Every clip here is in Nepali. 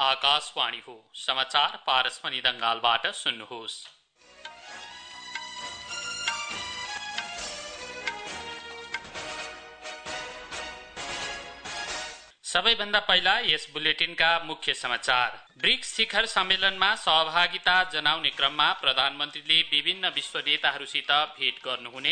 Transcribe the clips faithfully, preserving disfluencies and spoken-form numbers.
आकाशवाणी हो। समाचार पारसमणि दंगालबाट सुन्नुहोस्। सबैभन्दा पहिला यस बुलेटिनका मुख्य समाचार। ब्रिक्स शिखर सम्मेलनमा सहभागिता जनाउने क्रममा प्रधानमन्त्रीले विभिन्न विश्व नेताहरूसित भेट गर्नुहुने,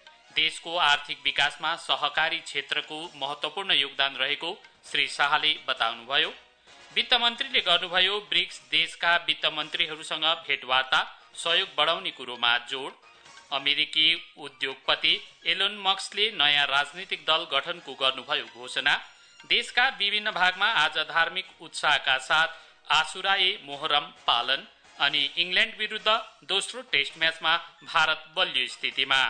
देशको आर्थिक विकासमा सहकारी क्षेत्रको महत्वपूर्ण योगदान रहेको श्री शाहले बताउनुभयो। वित्त मन्त्रीले गर्नुभयो ब्रिक्स देशका वित्त मन्त्रीहरूसँग भेटवार्ता सहयोग बढाउने कुरोमा जोड। अमेरिकी उद्योगपति एलोन मस्कले नयाँ राजनीतिक दल गठनको गर्नुभयो घोषणा। देशका विभिन्न भागमा आज धार्मिक उत्साहका साथ आशुरा ए मोहरम पालन। अनि इंग्ल्याण्ड विरुद्ध दोस्रो टेस्ट म्याचमा भारत बलियो स्थितिमा।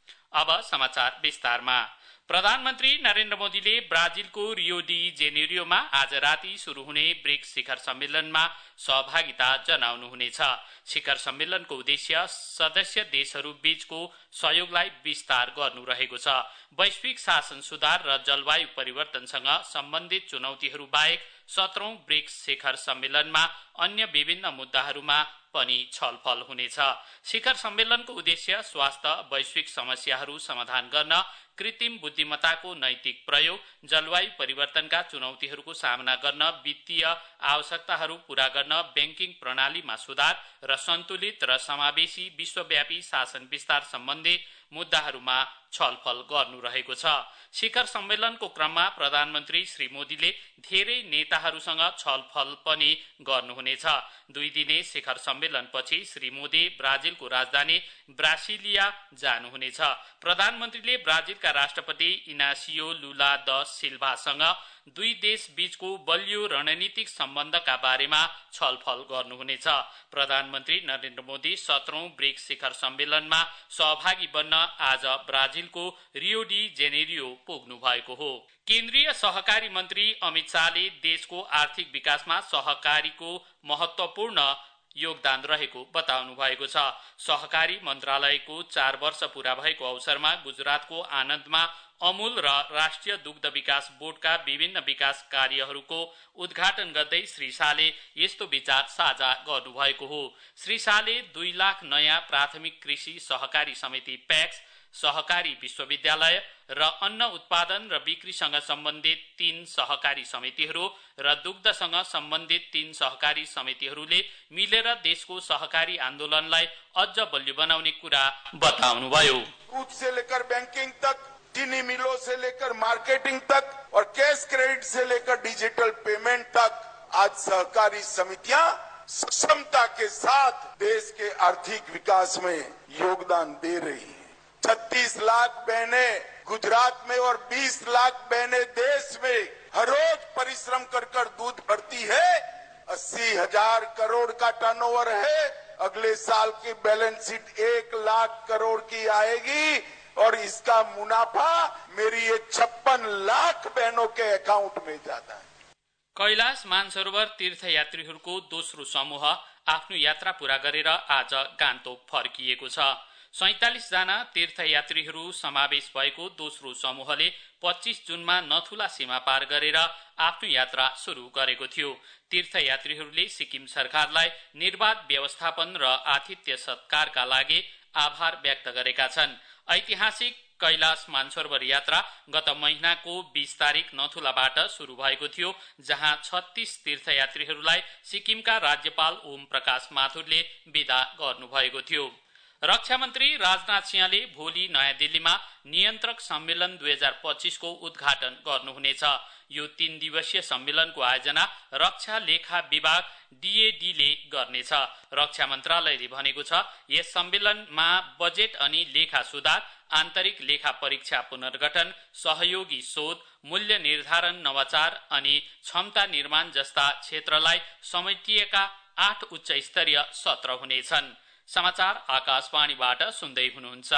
अब समाचार विस्तारमा। प्रधानमन्त्री नरेन्द्र मोदीले ब्राजिलको रियो डी जेनेरियोमा आज राति शुरू हुने ब्रिक्स शिखर सम्मेलनमा सहभागिता जनाउनुहुनेछ। शिखर सम्मेलनको उद्देश्य सदस्य देशहरू बीचको सहयोगलाई विस्तार गर्नु रहेको छ। वैश्विक शासन सुधार र जलवायु परिवर्तनसँग सम्बन्धित चुनौतीहरू बाहेक सत्रौं ब्रिक्स शिखर सम्मेलनमा अन्य विभिन्न मुद्दाहरूमा पनि छलफल हुनेछ। शिखर सम्मेलनको उद्देश्य स्वास्थ्य, वैश्विक समस्याहरू समाधान गर्न, कृत्रिम बुद्धिमत्ताको नैतिक प्रयोग, जलवायु परिवर्तनका चुनौतीहरूको सामना गर्न, वित्तीय आवश्यकताहरू पूरा गर्न, ब्याङ्किङ प्रणालीमा सुधार र सन्तुलित र समावेशी विश्वव्यापी शासन विस्तार सम्बन्धी मुद्दाहरूमा छलफल गर्नु रहेको छ। शिखर सम्मेलनको क्रममा प्रधानमन्त्री श्री मोदीले धेरै नेताहरूसँग छलफल पनि गर्नुहुनेछ। दुई दिने शिखर सम्मेलनपछि श्री मोदी ब्राजिलको राजधानी ब्रासिलिया जानुहुनेछ। प्रधानमन्त्रीले ब्राजिलका राष्ट्रपति इनासियो लुला द सिल्भासँग दुई देश बीचको बलियो रणनीतिक सम्बन्धका बारेमा छलफल गर्नुहुनेछ। प्रधानमन्त्री नरेन्द्र मोदी सत्रौं ब्रिक्स शिखर सम्मेलनमा सहभागी बन्न आज ब्राजिलको रियो डी जेनेरियो पुग्नु भएको हो। केन्द्रीय सहकारी मन्त्री अमित शाहले देशको आर्थिक विकासमा सहकारीको महत्वपूर्ण योगदान रहेको बताउनु भएको छ। सहकारी मन्त्रालयको चार वर्ष पूरा भएको अवसरमा गुजरातको आनन्दमा अमूल र राष्ट्रिय दुग्ध विकास बोर्डका विभिन्न विकास कार्यहरूको उद्घाटन गर्दै श्री शाहले यस्तो विचार साझा गर्नुभएको हो। श्री शाहले दुई लाख नयाँ प्राथमिक कृषि सहकारी समिति प्याक्स, सहकारी विश्वविद्यालय र अन्न उत्पादन र बिक्रीसँग सम्बन्धित तीन सहकारी समितिहरू र दुग्धसँग सम्बन्धित तीन सहकारी समितिहरूले मिलेर देशको सहकारी आन्दोलनलाई अझ बलियो बनाउने कुरा बताउनुभयो। दूध से लेकर बैंकिंग तक, चीनी मिलों से लेकर मार्केटिंग तक और कैश क्रेडिट से लेकर डिजिटल पेमेंट तक आज सहकारी समितियां सक्षमता के साथ देश के आर्थिक विकास में योगदान दे रही है। छत्तीस लाख बहनें गुजरात में और बीस लाख बहनें देश में हर रोज परिश्रम कर कर दूध भरती है। अस्सी हजार करोड़ का टर्नओवर है। अगले साल की बैलेंस शीट एक लाख करोड़ की आएगी और इसका मुनाफा मेरी ये छप्पन लाख बहनों के अकाउंट में जाता है। कैलाश मानसरोवर तीर्थयात्रीहरूको दोस्रो समूह आफ्नो यात्रा पूरा गरेर आज गान्तोक फर्किएको छ। सैंतालीस जना तीर्थयात्रीहरू समावेश भएको दोस्रो समूहले पच्चीस जुनमा नथुला सीमा पार गरेर आफ्नो यात्रा शुरू गरेको थियो। तीर्थयात्रीहरूले सिक्किम सरकारलाई निर्बाध व्यवस्थापन र आतिथ्य सत्कारका लागि आभार व्यक्त गरेका छन्। ऐतिहासिक कैलाश मानसरोवर यात्रा गत महिनाको बीस तारिक नथुलाबाट शुरू भएको थियो, जहाँ छत्तीस तीर्थयात्रीहरूलाई सिक्किमका राज्यपाल ओम प्रकाश माथुरले विदा गर्नुभएको थियो। रक्षा मन्त्री राजनाथ सिंहले भोलि नयाँ दिल्लीमा नियन्त्रक सम्मेलन दुई हजार पच्चीस को उद्घाटन गर्नुहुनेछ। यो तीन दिवसीय सम्मेलनको आयोजना रक्षा लेखा विभाग डीएडीले गर्नेछ। रक्षा मन्त्रालयले भनेको छ यस सम्मेलनमा बजेट अनि लेखा सुधार, आन्तरिक लेखा परीक्षा पुनर्गठन, सहयोगी शोध, मूल्य निर्धारण, नवाचार अनि क्षमता निर्माण जस्ता क्षेत्रलाई समेटिएका आठ उच्च स्तरीय सत्र हुनेछन्। समाचार आकाशवाणीबाट सुन्दै हुनुहुन्छ।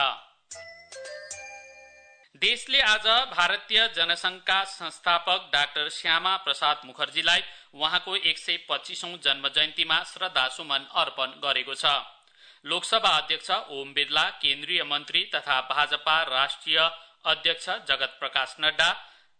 देशले आज भारतीय जनसंघका संस्थापक डाक्टर श्यामा प्रसाद मुखर्जीलाई उहाँको एक सय पच्चीसौं जन्म जयन्तीमा श्रद्धासुमन अर्पण गरेको छ। लोकसभा अध्यक्ष ओम बिरला, केन्द्रीय मन्त्री तथा भाजपा राष्ट्रिय अध्यक्ष जगत प्रकाश नड्डा,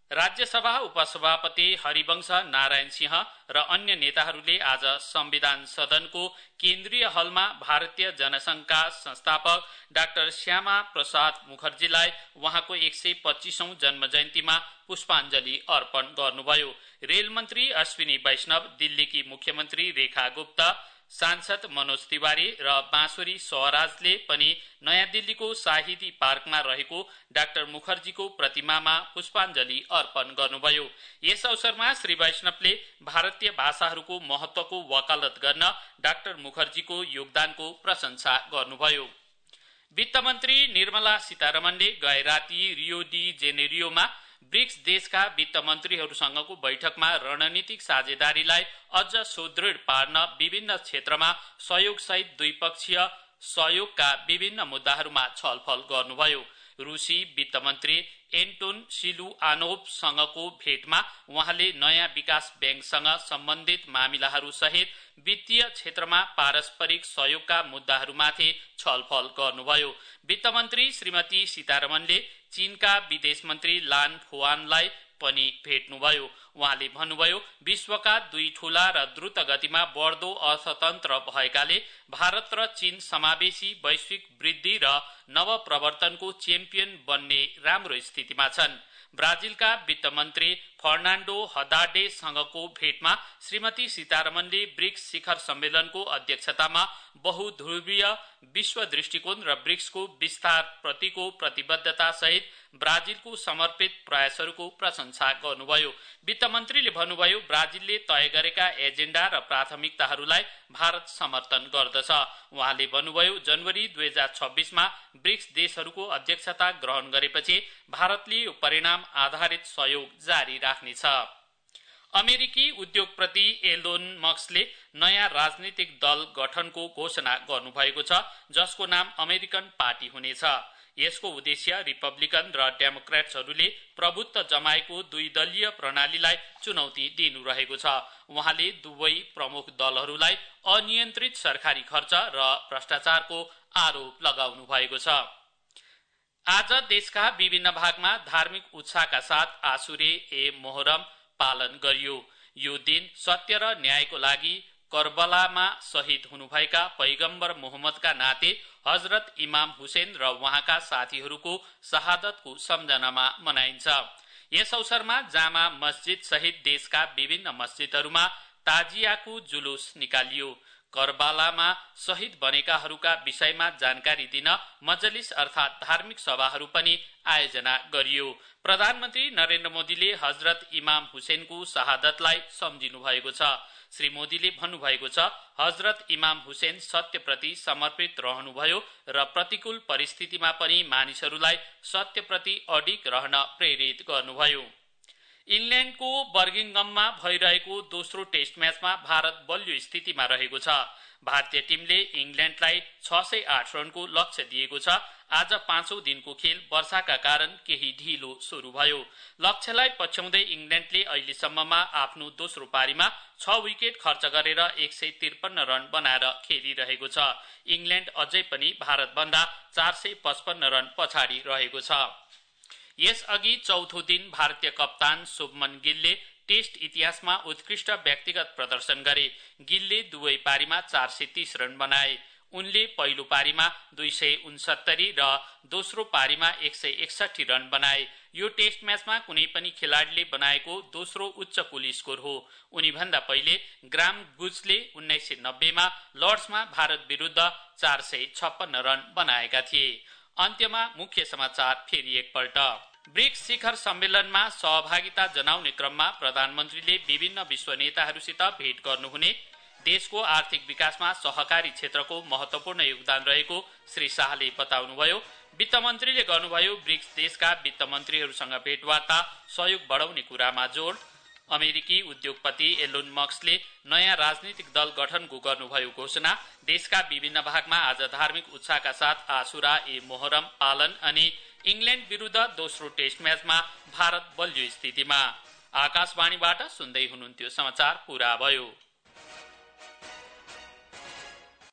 राज्यसभा उपसभापति हरिवंश नारायण सिंह र अन्य नेताहरूले आज संविधान सदनको केन्द्रीय हलमा भारतीय जनसंघका संस्थापक डाक्टर श्यामा प्रसाद मुखर्जीलाई उहाँको एक सय पच्चीसौं जन्म जयन्तीमा पुष्पाञ्जली अर्पण गर्नुभयो। रेल मन्त्री अश्विनी वैष्णव, दिल्लीकी मुख्यमन्त्री रेखा गुप्ता, सांसद मनोज तिवारी र बाँसुरी स्वराजले पनि नयाँ दिल्लीको शाहिदी पार्कमा रहेको डाक्टर मुखर्जीको प्रतिमामा पुष्पाञ्जली अर्पण गर्नुभयो। यस अवसरमा श्री वैष्णवले भारतीय भाषाहरूको महत्वको वकालत गर्न डाक्टर मुखर्जीको योगदानको प्रशंसा गर्नुभयो। वित्तमन्त्री निर्मला सीतारमणले गए राति रियो डी जेनेरियोमा ब्रिक्स देशका वित्त मन्त्रीहरूसँगको बैठकमा रणनीतिक साझेदारीलाई अझ सुदृढ पार्न विभिन्न क्षेत्रमा सहयोगसहित द्विपक्षीय सहयोगका विभिन्न मुद्दाहरूमा छलफल गर्नुभयो। रूसी वित्त मन्त्री एन्टोन सिलुआनोभसँगको भेटमा उहाँले नयाँ विकास ब्याङ्कसँग सम्बन्धित मामिलाहरू सहित वित्तीय क्षेत्रमा पारस्परिक सहयोगका मुद्दाहरूमाथि छलफल गर्नुभयो। वित्त मन्त्री श्रीमती सीतारमणले चीनका विदेश मन्त्री लान फुआनलाई पनि भेट्नुभयो। उहाँले भन्नुभयो, विश्वका दुई ठूला र द्रुत गतिमा बढ्दो अर्थतन्त्र भएकाले भारत र चीन समावेशी वैश्विक वृद्धि र नवप्रवर्तनको च्याम्पियन बन्ने राम्रो स्थितिमा छन्। ब्राजिलका वित्त मन्त्री फर्नान्डो हदाडेसँगको भेटमा श्रीमती सीतारमणले ब्रिक्स शिखर सम्मेलनको अध्यक्षतामा बहुध्रुवीय विश्व दृष्टिकोण र ब्रिक्सको विस्तार प्रतिको प्रतिबद्धता सहित ब्राजिलको समर्पित प्रयासहरूको प्रशंसा गर्नुभयो। वित्त मन्त्रीले भन्नुभयो, ब्राजिलले तय गरेका एजेण्डा र प्राथमिकताहरूलाई भारत समर्थन गर्दछ। उहाँले भन्नुभयो, जनवरी दुई हजार छब्बीसमा ब्रिक्स देशहरूको अध्यक्षता ग्रहण गरेपछि भारतले यो परिणाम आधारित सहयोग जारी राख्नेछ। अमेरिकी उद्योगपति एलोन मस्कले नयाँ राजनीतिक दल गठनको घोषणा गर्नुभएको छ, जसको नाम अमेरिकन पार्टी हुनेछ। यसको उद्देश्य रिपब्लिकन र डेमोक्रेट्सहरूले प्रभुत्व जमाएको दुई दलीय प्रणालीलाई चुनौती दिनु रहेको छ। उहाँले दुवै प्रमुख दलहरूलाई अनियन्त्रित सरकारी खर्च र भ्रष्टाचारको आरोप लगाउनु भएको छ। आज देशका विभिन्न भागमा धार्मिक उत्साहका साथ आशुरे ए मोहरम पालन गरियो। यो दिन सत्य र न्यायको लागि करबलामा शहीद हुनुभएका पैगम्बर मोहम्मदका नाते हजरत इमाम हुसेन र उहाँका साथीहरूको शहादतको सम्झनामा मनाइन्छ। यस अवसरमा जामा मस्जिद सहित देशका विभिन्न मस्जिदहरूमा ताजियाको जुलुस निकालियो। करबलामा शहीद बनेकाहरूका विषयमा जानकारी दिन मजलिस अर्थात धार्मिक सभाहरू पनि आयोजना गरियो। प्रधानमन्त्री नरेन्द्र मोदीले हजरत इमाम हुसेनको शहादतलाई सम्झिनु भएको छ। श्री मोदीले भन्नुभएको छ, हजरत इमाम हुसेन सत्यप्रति समर्पित रहनुभयो र प्रतिकूल परिस्थितिमा पनि मानिसहरूलाई सत्यप्रति अडिग रहन प्रेरित गर्नुभयो। इङ्ल्याण्डको बर्मिङहममा भइरहेको दोस्रो टेस्ट म्याचमा भारत बलियो स्थितिमा रहेको छ। भारतीय टीमले इङ्ल्याण्डलाई छ सय आठ रनको लक्ष्य दिएको छ। आज पाँचौं दिनको खेल वर्षाका कारण केही ढिलो शुरू भयो। लक्ष्यलाई पछ्याउँदै इङ्ल्याण्डले अहिलेसम्ममा आफ्नो दोस्रो पारीमा छ विकेट खर्च गरेर एक सय त्रिपन्न रन बनाएर खेलिरहेको छ। इङ्ल्याण्ड अझै पनि भारतभन्दा चार सय पचपन्न रन पछाडि रहेको छ। यसअघि चौथो दिन भारतीय कप्तान शुभमन गिलले टेस्ट इतिहासमा उत्कृष्ट व्यक्तिगत प्रदर्शन गरे। गिलले दुवै पारीमा चार सय तीस रन बनाए। उनले पहिलो पारीमा दुई सय उनसत्तरी र दोस्रो पारीमा एक सय एकसठी रन बनाए। यो टेस्ट म्याचमा कुनै पनि खेलाडीले बनाएको दोस्रो उच्च कुल स्कोर हो। उनी भन्दा पहिले ग्राम गुजले उन्नाइस सय नब्बेमा लर्ड्समा भारत विरुद्ध चार सय छप्पन्न रन बनाएका थिए। अन्त्यमा मुख्य समाचार फेरि एकपल्ट। ब्रिक्स शिखर सम्मेलनमा सहभागिता जनाउने क्रममा प्रधानमन्त्रीले विभिन्न विश्व नेताहरूसित भेट गर्नुहुने, देशको आर्थिक विकासमा सहकारी क्षेत्रको महत्वपूर्ण योगदान रहेको श्री शाहले बताउनुभयो। वित्त मन्त्रीले गर्नुभयो, ब्रिक्स देशका वित्त मन्त्रीहरूसँग भेटवार्ता सहयोग बढाउने कुरामा जोड। अमेरिकी उद्योगपति एलोन मस्कले नयाँ राजनीतिक दल गठनको गर्नुभयो घोषणा। देशका विभिन्न भागमा आज धार्मिक उत्साहका साथ आशुरा ए मोहरम पालन अनि इङ्ल्याण्ड विरुद्ध दोस्रो टेस्ट म्याचमा भारत बलियो स्थितिमा। आकाशवाणीबाट सुन्दै हुनुहुन्थ्यो, समाचार पूरा भयो।